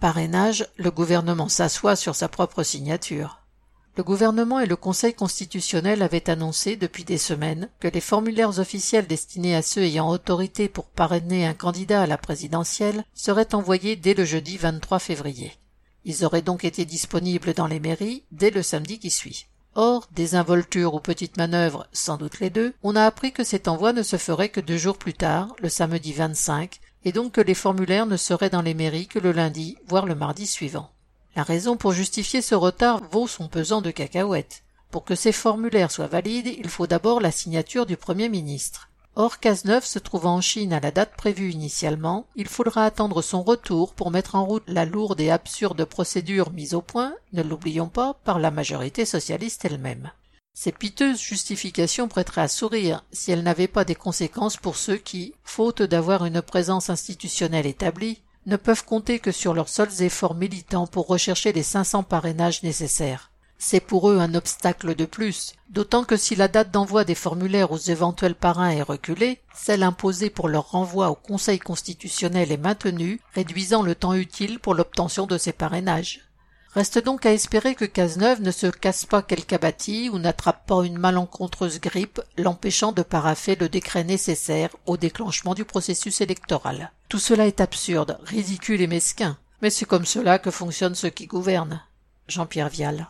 parrainage, le gouvernement s'assoit sur sa propre signature. Le gouvernement et le Conseil constitutionnel avaient annoncé depuis des semaines que les formulaires officiels destinés à ceux ayant autorité pour parrainer un candidat à la présidentielle seraient envoyés dès le jeudi 23 février. Ils auraient donc été disponibles dans les mairies dès le samedi qui suit. Or, désinvolture ou petite manœuvre, sans doute les deux, on a appris que cet envoi ne se ferait que 2 jours plus tard, le samedi 25, et donc que les formulaires ne seraient dans les mairies que le lundi, voire le mardi suivant. La raison pour justifier ce retard vaut son pesant de cacahuètes. Pour que ces formulaires soient valides, il faut d'abord la signature du Premier ministre. Or, Cazeneuve se trouvant en Chine à la date prévue initialement, il faudra attendre son retour pour mettre en route la lourde et absurde procédure mise au point, ne l'oublions pas, par la majorité socialiste elle-même. Ces piteuses justifications prêteraient à sourire si elles n'avaient pas des conséquences pour ceux qui, faute d'avoir une présence institutionnelle établie, ne peuvent compter que sur leurs seuls efforts militants pour rechercher les 500 parrainages nécessaires. C'est pour eux un obstacle de plus, d'autant que si la date d'envoi des formulaires aux éventuels parrains est reculée, celle imposée pour leur renvoi au Conseil constitutionnel est maintenue, réduisant le temps utile pour l'obtention de ces parrainages. Reste donc à espérer que Cazeneuve ne se casse pas quelque abattis ou n'attrape pas une malencontreuse grippe l'empêchant de paraffer le décret nécessaire au déclenchement du processus électoral. Tout cela est absurde, ridicule et mesquin, mais c'est comme cela que fonctionnent ceux qui gouvernent. Jean-Pierre Vial.